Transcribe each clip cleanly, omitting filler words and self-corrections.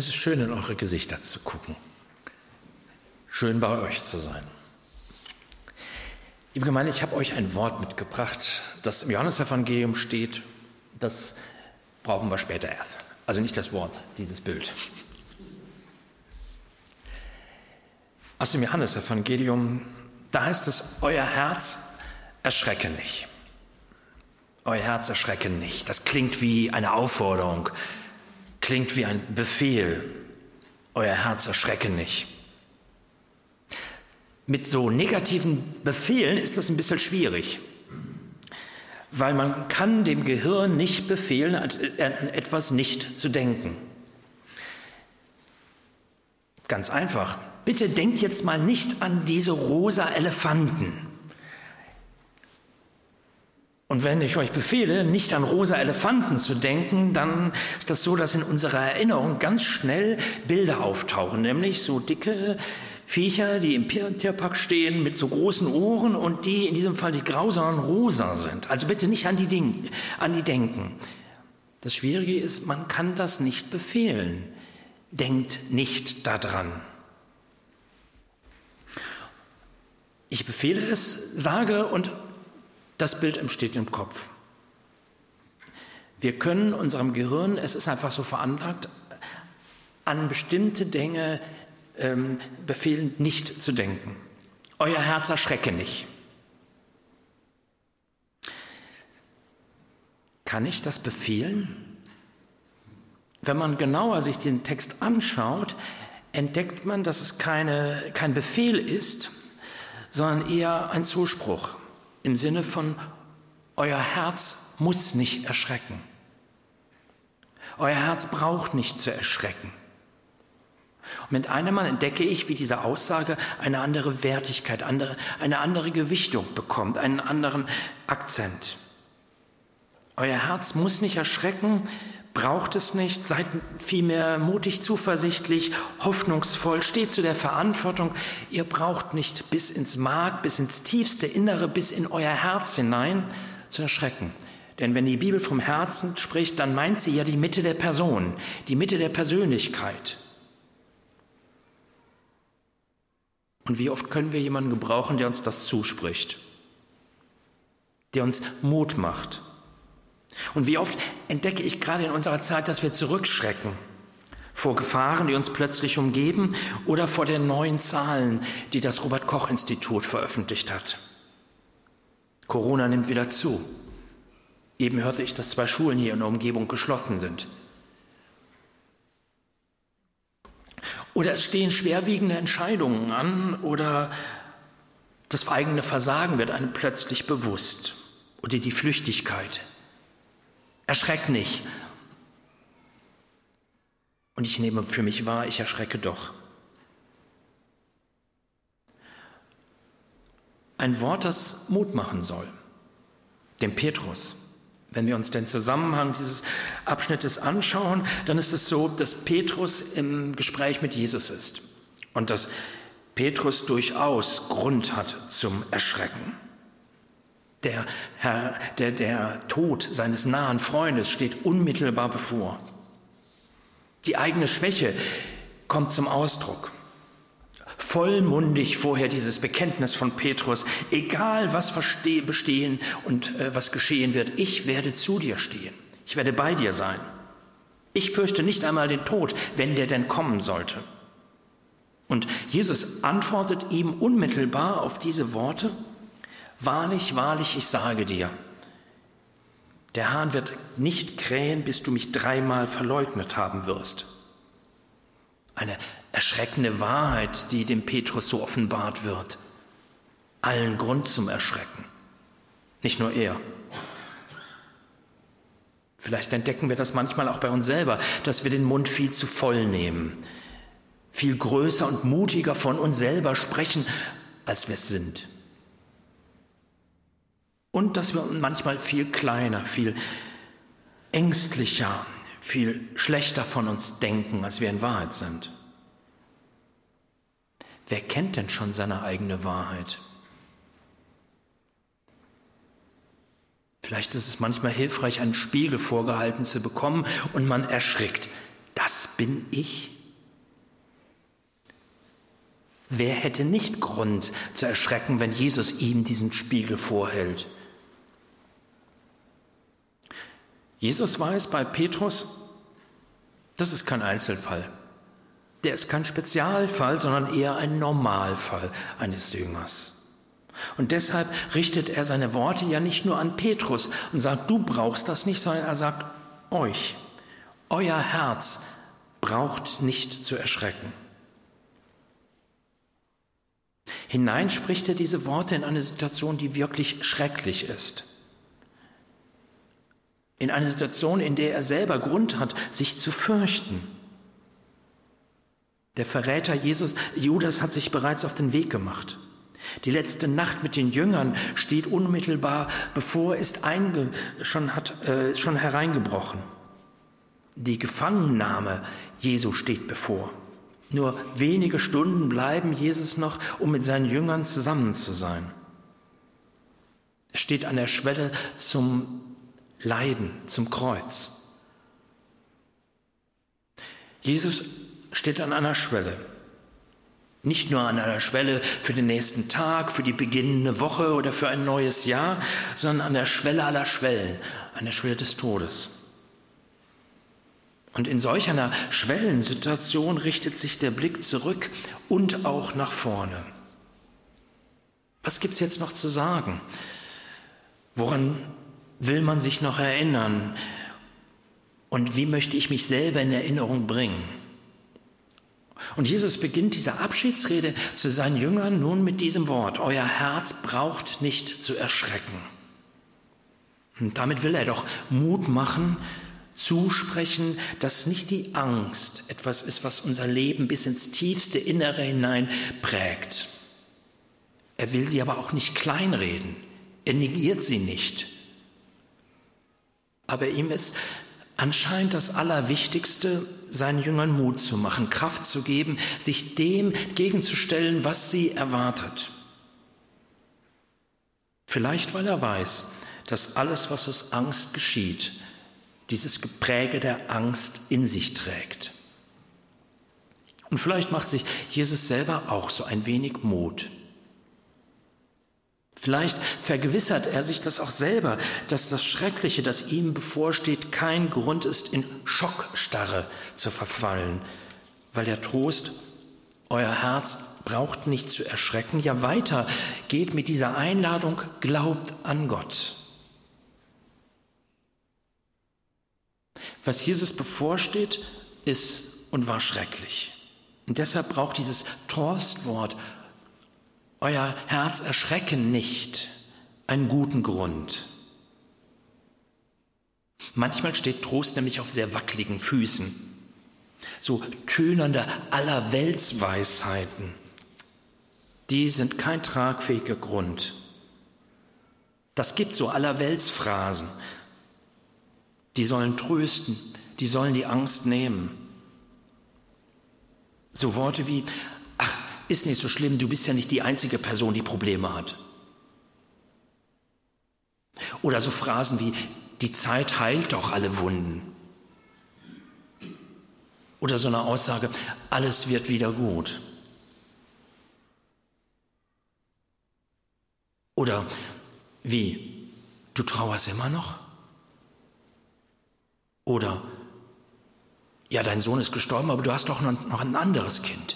Es ist schön, in eure Gesichter zu gucken. Schön, bei euch zu sein. Liebe Gemeinde, ich habe euch ein Wort mitgebracht, das im Johannesevangelium steht. Das brauchen wir später erst. Also nicht das Wort, dieses Bild. Aus dem Johannesevangelium, da heißt es, euer Herz erschrecke nicht. Euer Herz erschrecke nicht. Das klingt wie eine Aufforderung, klingt wie ein Befehl. Euer Herz erschrecke nicht. Mit so negativen Befehlen ist das ein bisschen schwierig, weil man kann dem Gehirn nicht befehlen, an etwas nicht zu denken. Ganz einfach. Bitte denkt jetzt mal nicht an diese rosa Elefanten. Und wenn ich euch befehle, nicht an rosa Elefanten zu denken, dann ist das so, dass in unserer Erinnerung ganz schnell Bilder auftauchen, nämlich so dicke Viecher, die im Tierpark stehen mit so großen Ohren und die in diesem Fall die grausamen rosa sind. Also bitte nicht an die denken. Das Schwierige ist, man kann das nicht befehlen. Denkt nicht daran. Ich befehle es, sage und das Bild entsteht im Kopf. Wir können unserem Gehirn, es ist einfach so veranlagt, an bestimmte Dinge befehlen, nicht zu denken. Euer Herz erschrecke nicht. Kann ich das befehlen? Wenn man genauer sich diesen Text anschaut, entdeckt man, dass es kein Befehl ist, sondern eher ein Zuspruch im Sinne von, euer Herz muss nicht erschrecken. Euer Herz braucht nicht zu erschrecken. Und mit einem Mal entdecke ich, wie diese Aussage eine andere Wertigkeit, eine andere Gewichtung bekommt, einen anderen Akzent. Euer Herz muss nicht erschrecken, braucht es nicht, seid vielmehr mutig, zuversichtlich, hoffnungsvoll, steht zu der Verantwortung. Ihr braucht nicht bis ins Mark, bis ins tiefste Innere, bis in euer Herz hinein zu erschrecken. Denn wenn die Bibel vom Herzen spricht, dann meint sie ja die Mitte der Person, die Mitte der Persönlichkeit. Und wie oft können wir jemanden gebrauchen, der uns das zuspricht, der uns Mut macht? Und wie oft entdecke ich gerade in unserer Zeit, dass wir zurückschrecken vor Gefahren, die uns plötzlich umgeben oder vor den neuen Zahlen, die das Robert-Koch-Institut veröffentlicht hat. Corona nimmt wieder zu. Eben hörte ich, dass 2 Schulen hier in der Umgebung geschlossen sind. Oder es stehen schwerwiegende Entscheidungen an oder das eigene Versagen wird einem plötzlich bewusst oder die Flüchtigkeit. Erschreck nicht. Und ich nehme für mich wahr, ich erschrecke doch. Ein Wort, das Mut machen soll, dem Petrus. Wenn wir uns den Zusammenhang dieses Abschnittes anschauen, dann ist es so, dass Petrus im Gespräch mit Jesus ist und dass Petrus durchaus Grund hat zum Erschrecken. Der Tod seines nahen Freundes steht unmittelbar bevor. Die eigene Schwäche kommt zum Ausdruck. Vollmundig vorher dieses Bekenntnis von Petrus, egal was bestehen und was geschehen wird, ich werde zu dir stehen, ich werde bei dir sein. Ich fürchte nicht einmal den Tod, wenn der denn kommen sollte. Und Jesus antwortet ihm unmittelbar auf diese Worte, wahrlich, wahrlich, ich sage dir, der Hahn wird nicht krähen, bis du mich 3-mal verleugnet haben wirst. Eine erschreckende Wahrheit, die dem Petrus so offenbart wird. Allen Grund zum Erschrecken. Nicht nur er. Vielleicht entdecken wir das manchmal auch bei uns selber, dass wir den Mund viel zu voll nehmen. Viel größer und mutiger von uns selber sprechen, als wir es sind. Und dass wir manchmal viel kleiner, viel ängstlicher, viel schlechter von uns denken, als wir in Wahrheit sind. Wer kennt denn schon seine eigene Wahrheit? Vielleicht ist es manchmal hilfreich, einen Spiegel vorgehalten zu bekommen und man erschrickt. Das bin ich? Wer hätte nicht Grund zu erschrecken, wenn Jesus ihm diesen Spiegel vorhält? Jesus weiß bei Petrus, das ist kein Einzelfall. Der ist kein Spezialfall, sondern eher ein Normalfall eines Jüngers. Und deshalb richtet er seine Worte ja nicht nur an Petrus und sagt, du brauchst das nicht, sondern er sagt euch. Euer Herz braucht nicht zu erschrecken. Hinein spricht er diese Worte in eine Situation, die wirklich schrecklich ist. In eine Situation, in der er selber Grund hat, sich zu fürchten. Der Verräter Judas hat sich bereits auf den Weg gemacht. Die letzte Nacht mit den Jüngern steht unmittelbar bevor, ist schon hereingebrochen. Die Gefangennahme Jesu steht bevor. Nur wenige Stunden bleiben Jesus noch, um mit seinen Jüngern zusammen zu sein. Er steht an der Schwelle zum Leiden, zum Kreuz. Jesus steht an einer Schwelle. Nicht nur an einer Schwelle für den nächsten Tag, für die beginnende Woche oder für ein neues Jahr, sondern an der Schwelle aller Schwellen, an der Schwelle des Todes. Und in solch einer Schwellensituation richtet sich der Blick zurück und auch nach vorne. Was gibt's jetzt noch zu sagen? Woran will man sich noch erinnern? Und wie möchte ich mich selber in Erinnerung bringen? Und Jesus beginnt diese Abschiedsrede zu seinen Jüngern nun mit diesem Wort: Euer Herz braucht nicht zu erschrecken. Und damit will er doch Mut machen, zusprechen, dass nicht die Angst etwas ist, was unser Leben bis ins tiefste Innere hinein prägt. Er will sie aber auch nicht kleinreden. Er negiert sie nicht. Aber ihm ist anscheinend das Allerwichtigste, seinen Jüngern Mut zu machen, Kraft zu geben, sich dem gegenzustellen, was sie erwartet. Vielleicht, weil er weiß, dass alles, was aus Angst geschieht, dieses Gepräge der Angst in sich trägt. Und vielleicht macht sich Jesus selber auch so ein wenig Mut. Vielleicht vergewissert er sich das auch selber, dass das Schreckliche, das ihm bevorsteht, kein Grund ist, in Schockstarre zu verfallen, weil der Trost, euer Herz braucht nicht zu erschrecken, ja weiter geht mit dieser Einladung, glaubt an Gott. Was Jesus bevorsteht, ist und war schrecklich. Und deshalb braucht dieses Trostwort, euer Herz erschrecken nicht, einen guten Grund. Manchmal steht Trost nämlich auf sehr wackeligen Füßen, so tönernde Allerweltsweisheiten. Die sind kein tragfähiger Grund. Das gibt so Allerweltsphrasen. Die sollen trösten, die sollen die Angst nehmen. So Worte wie, ach, ist nicht so schlimm, du bist ja nicht die einzige Person, die Probleme hat. Oder so Phrasen wie, die Zeit heilt doch alle Wunden. Oder so eine Aussage, alles wird wieder gut. Oder wie, du trauerst immer noch? Oder, ja, dein Sohn ist gestorben, aber du hast doch noch ein anderes Kind.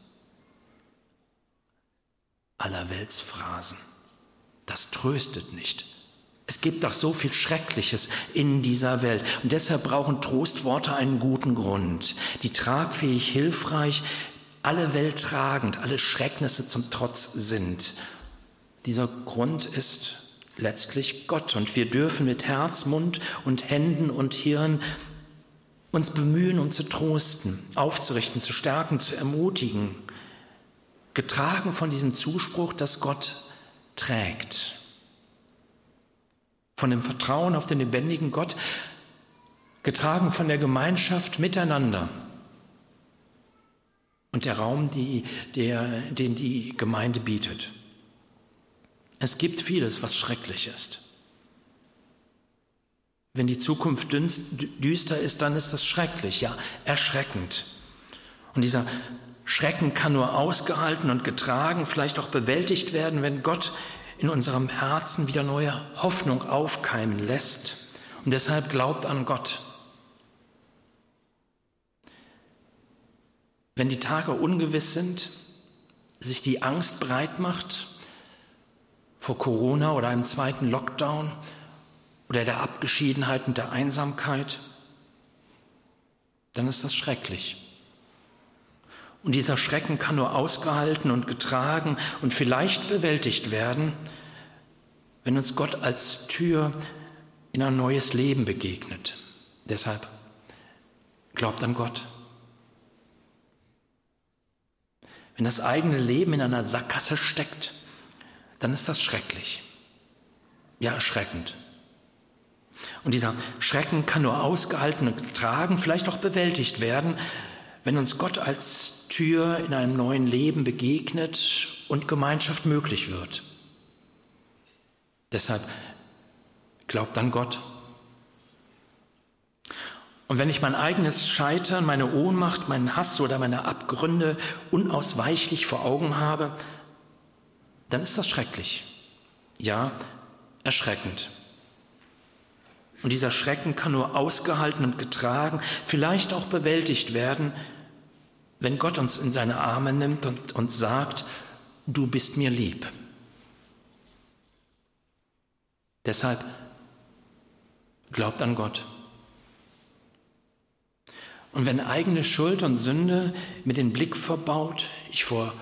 Allerweltsphrasen, das tröstet nicht. Es gibt doch so viel Schreckliches in dieser Welt. Und deshalb brauchen Trostworte einen guten Grund, die tragfähig, hilfreich, alle Welt tragend, alle Schrecknisse zum Trotz sind. Dieser Grund ist letztlich Gott. Und wir dürfen mit Herz, Mund und Händen und Hirn uns bemühen, um zu trosten, aufzurichten, zu stärken, zu ermutigen, getragen von diesem Zuspruch, dass Gott trägt. Von dem Vertrauen auf den lebendigen Gott, getragen von der Gemeinschaft miteinander und der Raum, den die Gemeinde bietet. Es gibt vieles, was schrecklich ist. Wenn die Zukunft düster ist, dann ist das schrecklich, ja, erschreckend. Und dieser Schrecken kann nur ausgehalten und getragen, vielleicht auch bewältigt werden, wenn Gott in unserem Herzen wieder neue Hoffnung aufkeimen lässt. Und deshalb glaubt an Gott. Wenn die Tage ungewiss sind, sich die Angst breit macht vor Corona oder einem zweiten Lockdown oder der Abgeschiedenheit und der Einsamkeit, dann ist das schrecklich. Und dieser Schrecken kann nur ausgehalten und getragen und vielleicht bewältigt werden, wenn uns Gott als Tür in ein neues Leben begegnet. Deshalb glaubt an Gott. Wenn das eigene Leben in einer Sackgasse steckt, dann ist das schrecklich. Ja, erschreckend. Und dieser Schrecken kann nur ausgehalten und getragen, vielleicht auch bewältigt werden, wenn uns Gott als Tür in einem neuen Leben begegnet und Gemeinschaft möglich wird. Deshalb glaubt an Gott. Und wenn ich mein eigenes Scheitern, meine Ohnmacht, meinen Hass oder meine Abgründe unausweichlich vor Augen habe, dann ist das schrecklich. Ja, erschreckend. Und dieser Schrecken kann nur ausgehalten und getragen, vielleicht auch bewältigt werden, wenn Gott uns in seine Arme nimmt und sagt, du bist mir lieb. Deshalb glaubt an Gott. Und wenn eigene Schuld und Sünde mir den Blick verbaut, ich vor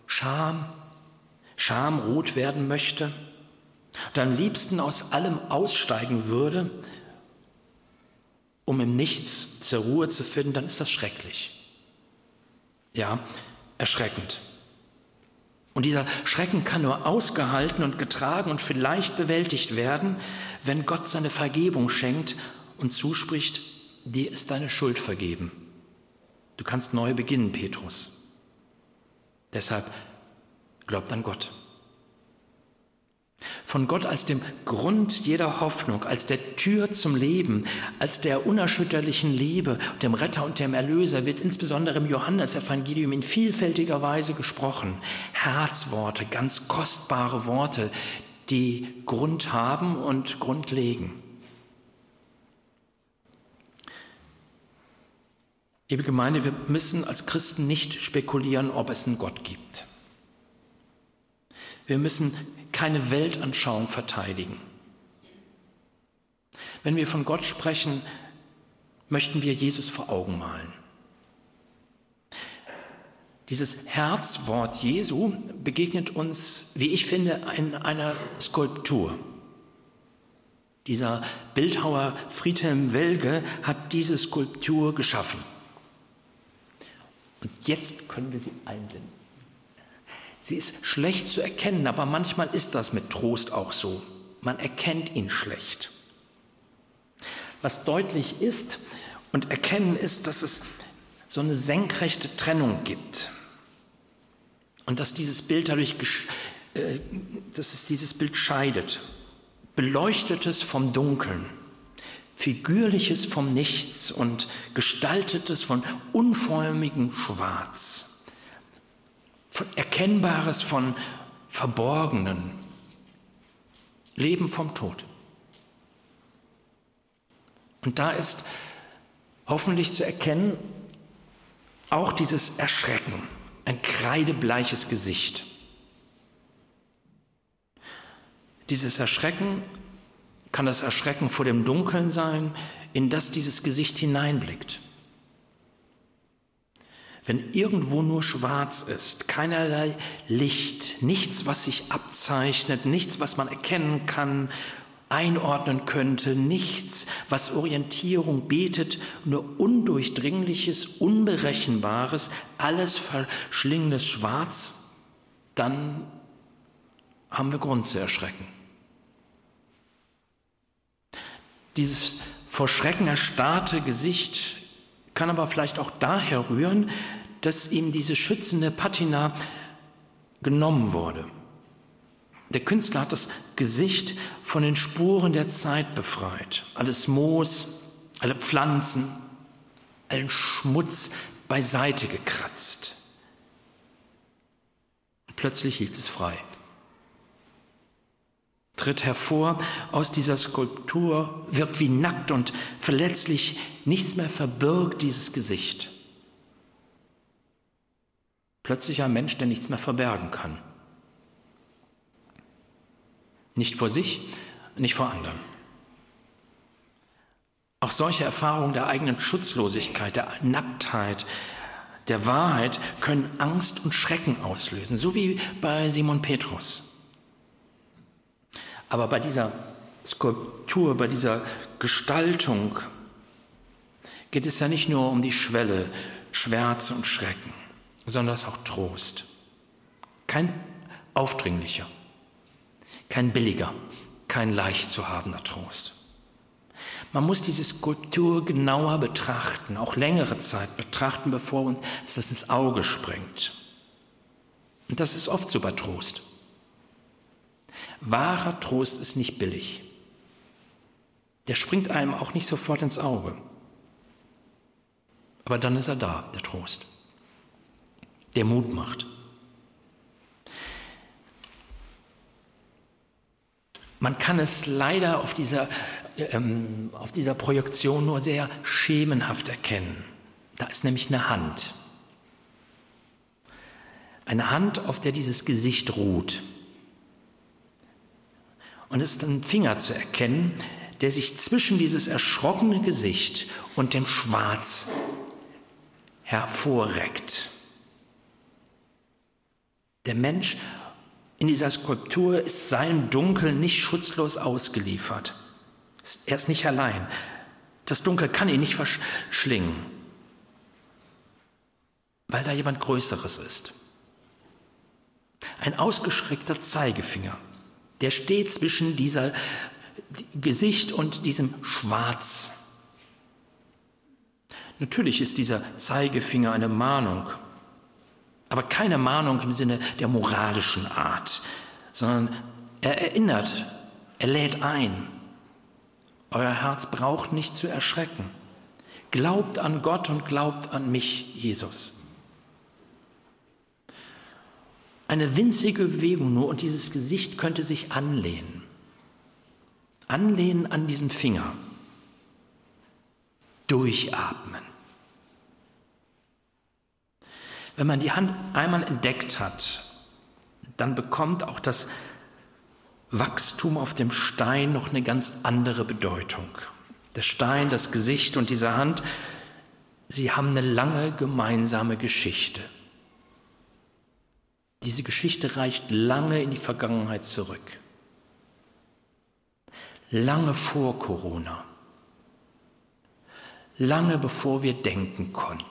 Schamrot werden möchte und am liebsten aus allem aussteigen würde, um im Nichts zur Ruhe zu finden, dann ist das schrecklich. Ja, erschreckend. Und dieser Schrecken kann nur ausgehalten und getragen und vielleicht bewältigt werden, wenn Gott seine Vergebung schenkt und zuspricht, dir ist deine Schuld vergeben. Du kannst neu beginnen, Petrus. Deshalb glaubt an Gott. Von Gott als dem Grund jeder Hoffnung, als der Tür zum Leben, als der unerschütterlichen Liebe, dem Retter und dem Erlöser wird insbesondere im Johannesevangelium in vielfältiger Weise gesprochen. Herzworte, ganz kostbare Worte, die Grund haben und Grund legen. Liebe Gemeinde, wir müssen als Christen nicht spekulieren, ob es einen Gott gibt. Wir müssen keine Weltanschauung verteidigen. Wenn wir von Gott sprechen, möchten wir Jesus vor Augen malen. Dieses Herzwort Jesu begegnet uns, wie ich finde, in einer Skulptur. Dieser Bildhauer Friedhelm Welge hat diese Skulptur geschaffen. Und jetzt können wir sie einblenden. Sie ist schlecht zu erkennen, aber manchmal ist das mit Trost auch so. Man erkennt ihn schlecht. Was deutlich ist und erkennen ist, dass es so eine senkrechte Trennung gibt. Und dass dieses Bild dieses Bild scheidet. Beleuchtetes vom Dunkeln, Figürliches vom Nichts und Gestaltetes von unförmigem Schwarz. Von Erkennbares von Verborgenen, Leben vom Tod. Und da ist hoffentlich zu erkennen auch dieses Erschrecken, ein kreidebleiches Gesicht. Dieses Erschrecken kann das Erschrecken vor dem Dunkeln sein, in das dieses Gesicht hineinblickt. Wenn irgendwo nur schwarz ist, keinerlei Licht, nichts, was sich abzeichnet, nichts, was man erkennen kann, einordnen könnte, nichts, was Orientierung bietet, nur undurchdringliches, unberechenbares, alles verschlingendes Schwarz, dann haben wir Grund zu erschrecken. Dieses vor Schrecken erstarrte Gesicht kann aber vielleicht auch daher rühren, dass ihm diese schützende Patina genommen wurde. Der Künstler hat das Gesicht von den Spuren der Zeit befreit. Alles Moos, alle Pflanzen, allen Schmutz beiseite gekratzt. Und plötzlich liegt es frei. Tritt hervor aus dieser Skulptur, wirkt wie nackt und verletzlich, nichts mehr verbirgt dieses Gesicht. Plötzlich ein Mensch, der nichts mehr verbergen kann. Nicht vor sich, nicht vor anderen. Auch solche Erfahrungen der eigenen Schutzlosigkeit, der Nacktheit, der Wahrheit können Angst und Schrecken auslösen, so wie bei Simon Petrus. Aber bei dieser Skulptur, bei dieser Gestaltung geht es ja nicht nur um die Schwelle, Schmerz und Schrecken, sondern es ist auch Trost. Kein aufdringlicher, kein billiger, kein leicht zu habender Trost. Man muss diese Skulptur genauer betrachten, auch längere Zeit betrachten, bevor uns das ins Auge springt. Und das ist oft so bei Trost. Wahrer Trost ist nicht billig. Der springt einem auch nicht sofort ins Auge. Aber dann ist er da, der Trost, der Mut macht. Man kann es leider auf dieser Projektion nur sehr schemenhaft erkennen. Da ist nämlich eine Hand. Eine Hand, auf der dieses Gesicht ruht. Und es ist ein Finger zu erkennen, der sich zwischen dieses erschrockene Gesicht und dem Schwarz hervorreckt. Der Mensch in dieser Skulptur ist seinem Dunkel nicht schutzlos ausgeliefert. Er ist nicht allein. Das Dunkel kann ihn nicht verschlingen, weil da jemand Größeres ist. Ein ausgestreckter Zeigefinger, der steht zwischen dieser Gesicht und diesem Schwarz. Natürlich ist dieser Zeigefinger eine Mahnung, aber keine Mahnung im Sinne der moralischen Art, sondern er erinnert, er lädt ein. Euer Herz braucht nicht zu erschrecken. Glaubt an Gott und glaubt an mich, Jesus. Eine winzige Bewegung nur und dieses Gesicht könnte sich anlehnen. Anlehnen an diesen Finger. Durchatmen. Wenn man die Hand einmal entdeckt hat, dann bekommt auch das Wachstum auf dem Stein noch eine ganz andere Bedeutung. Der Stein, das Gesicht und diese Hand, sie haben eine lange gemeinsame Geschichte. Diese Geschichte reicht lange in die Vergangenheit zurück. Lange vor Corona. Lange bevor wir denken konnten.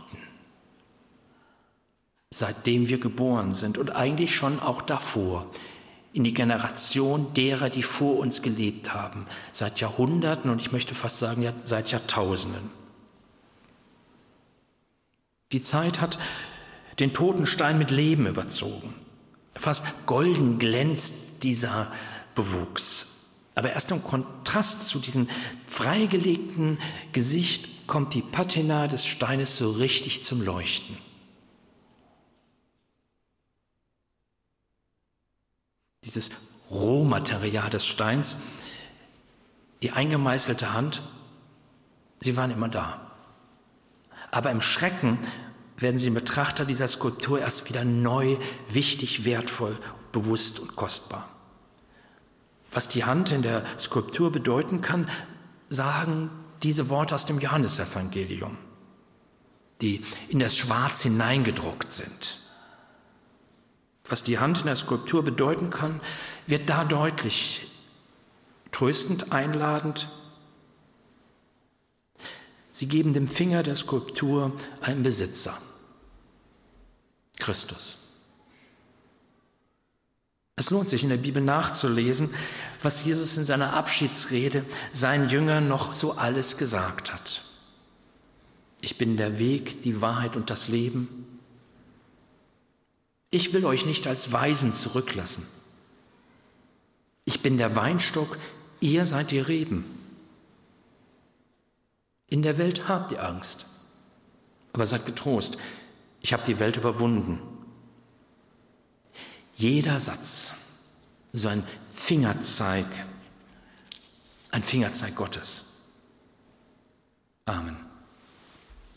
Seitdem wir geboren sind und eigentlich schon auch davor, in die Generation derer, die vor uns gelebt haben, seit Jahrhunderten und ich möchte fast sagen, seit Jahrtausenden. Die Zeit hat den toten Stein mit Leben überzogen. Fast golden glänzt dieser Bewuchs. Aber erst im Kontrast zu diesem freigelegten Gesicht kommt die Patina des Steines so richtig zum Leuchten. Dieses Rohmaterial des Steins, die eingemeißelte Hand, sie waren immer da. Aber im Schrecken werden sie dem Betrachter dieser Skulptur erst wieder neu, wichtig, wertvoll, bewusst und kostbar. Was die Hand in der Skulptur bedeuten kann, sagen diese Worte aus dem Johannesevangelium, die in das Schwarz hineingedruckt sind. Was die Hand in der Skulptur bedeuten kann, wird da deutlich, tröstend, einladend. Sie geben dem Finger der Skulptur einen Besitzer, Christus. Es lohnt sich in der Bibel nachzulesen, was Jesus in seiner Abschiedsrede seinen Jüngern noch so alles gesagt hat. Ich bin der Weg, die Wahrheit und das Leben. Ich will euch nicht als Waisen zurücklassen. Ich bin der Weinstock, ihr seid die Reben. In der Welt habt ihr Angst, aber seid getrost, ich habe die Welt überwunden. Jeder Satz, so ein Fingerzeig Gottes. Amen.